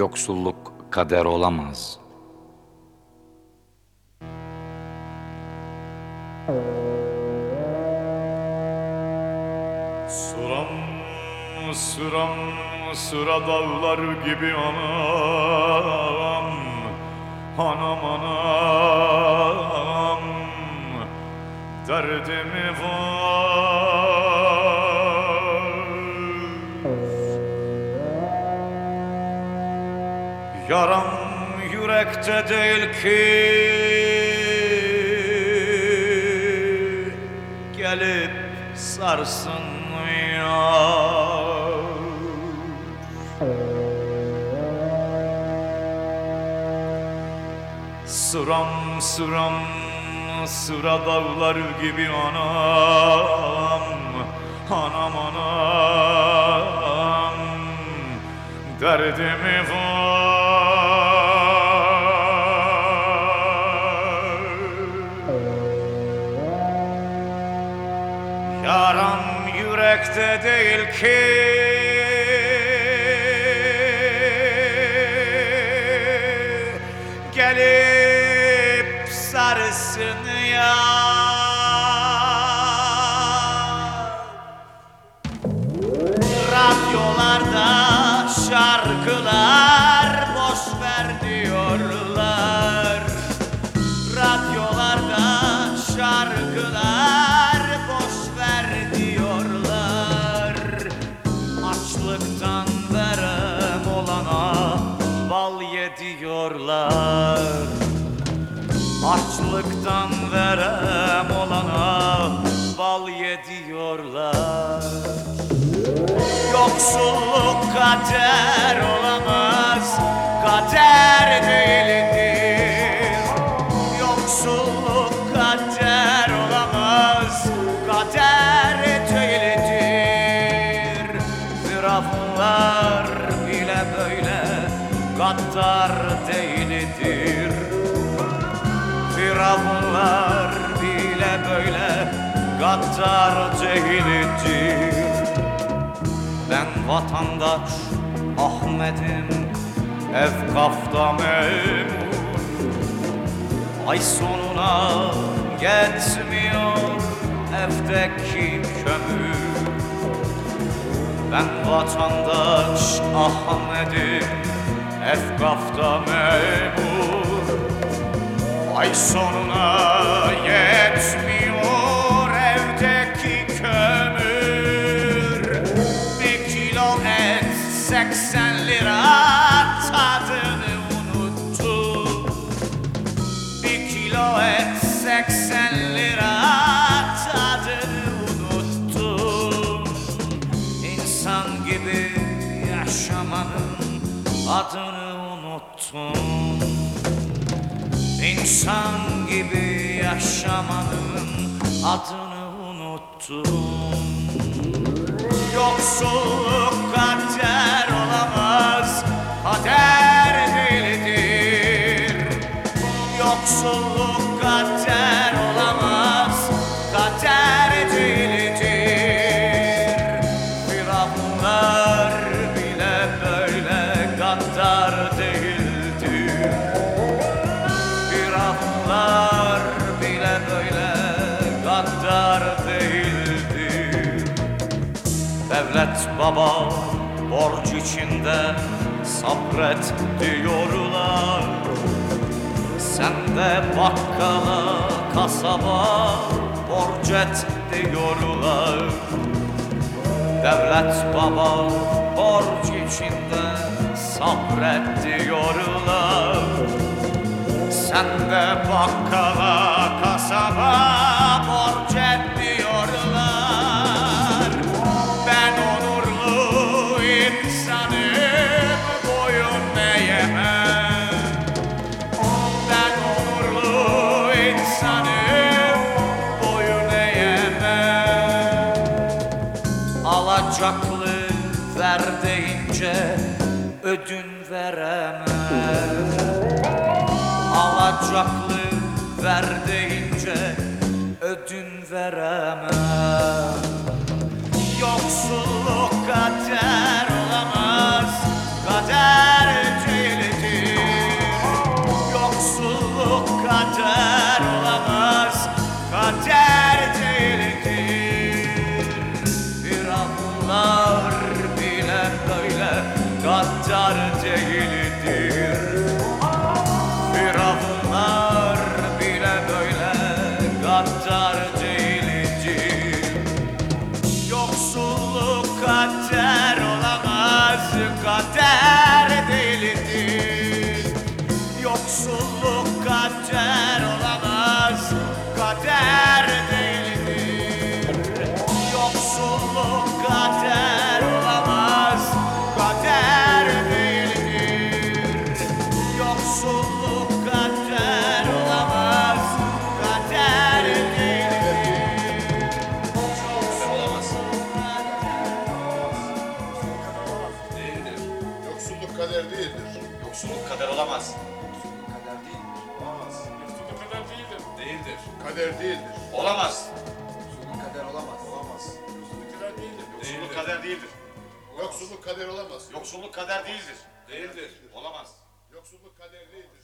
Yoksulluk kader olamaz. Sıram sıram sıra dağlar gibi anam, anam anam, derdimi var. Yaram yürekte değil ki, gelip sarsın yar. Sıram sıram sıra dağlar gibi anam, anam anam, derdimi var. Yaram yürekte değil ki, gelip sarsın yar. Radyolarda şarkılar boş ver diyorlar. Radyolarda şarkılar boş ver diyorlar. Açlıktan verem olana bal ye diyorlar. Açlıktan verem olana bal ye diyorlar. Yoksulluk kader olamaz, kader değildir. Yoksulluk kader olamaz, kader değildir. Firavunlar bile böyle gaddar değildir. Firavunlar bile böyle gaddar değildir. Ben vatandaş Ahmet'im, Efkaf'ta memur. Ay sonuna yetmiyor evdeki kömür. Ben vatandaş Ahmet'im, Efkaf'ta memur. Ay sonuna yetmiyor evdeki kömür. 80 lira tadını unuttum. 1 kilo et 80 lira tadını unuttum. İnsan gibi yaşamanın adını unuttum. İnsan gibi yaşamanın adını unuttum. Yoksulluk kader olamaz, kader değildir. Yoksulluk kader olamaz, kader değildir. Firavunlar bile böyle gaddar değildir. Firavunlar bile böyle gaddar değildir. Devlet baba borç içinde sabret diyorlar. Sen de bakkala kasaba borç et diyorlar. Devlet baba borç içinde sabret diyorlar. Sen de bakkala kasaba borç et diyorlar. Ben onurlu insanım, boyun eğemem. Ben onurlu insanım, boyun eğemem. Alacaklı ver deyince ödün veremem. Alacaklı ver deyince ödün veremem. Yoksulluk kader olamaz, kader Yoksulluk kader olamaz, kader değildir. Yoksulluk kader olamaz, kader değildir. Yoksulluk kader olamaz, kader değildir. Değildir. Yoksulluk kader değildir. Yoksulluk kader olamaz. Yoksulluk kader değildir. Değildir. Kader değildir. Olamaz. Kader olamaz. Olamaz. Yoksulluk kader değildir. Yoksulluk kader değildir. Yoksulluk kader olamaz. Yoksulluk kader değildir. Değildir. Olamaz. Yoksulluk kader değildir.